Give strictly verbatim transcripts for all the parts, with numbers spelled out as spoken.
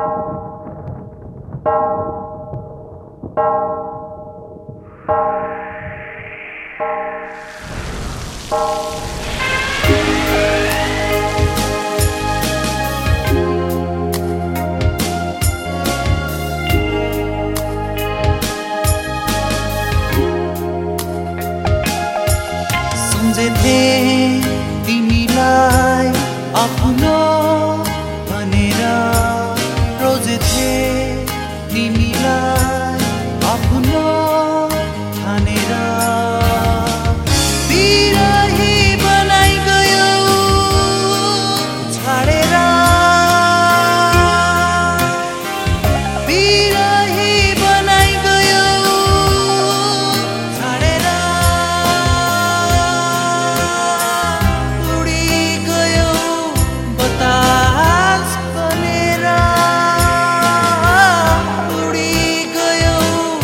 सम्झेथे तिमीलाई आफ्नो भनेर रोजेथे तिमीलाई आफ्नो ठानेर बिरही बनाइ गयो छाडेर बिरही बनाइ गयो छाडेर उडी गयो बतास बनेर उडी गयो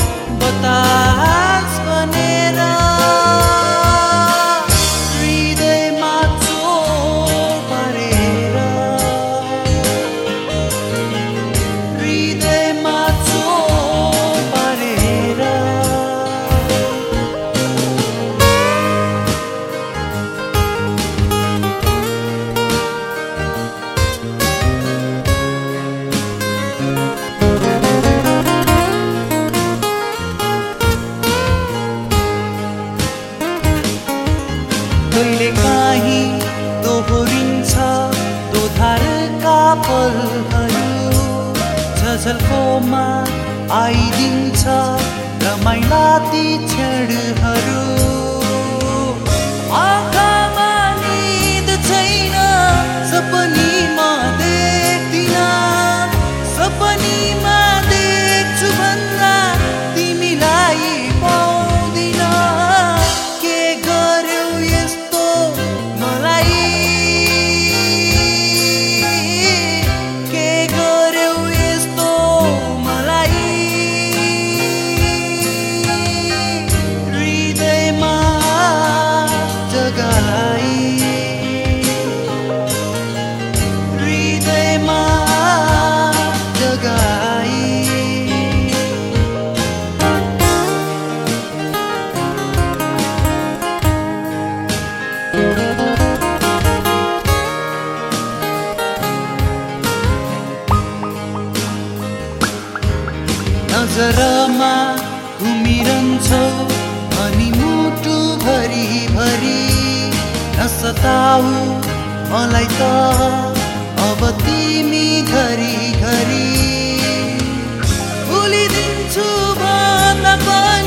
बतास बनेर हृदयमा चोट पारेर हृदयमा चोट पारेर कहिले काहीँ दोहोरिन्छ दोधारका पलहरू झझल्कोमा आइदिन्छ रमाइला ती क्षणहरू आँखामा निद छैन सपनीमा देख्दिन सपनीमा देख्छु भन्दा तिमीलाई पाउँदिन के गर्यौ यस्तो मलाई के गर्यौ यस्तो मलाई हृदयमा जगालाई हृदयमा जगाई नजरमा घुमिरहन्छौ अनि मुटु भरि भरि नसताऊ मलाई त अब तिमी घरि घरि भुलिदिन्छु भन्दा पनि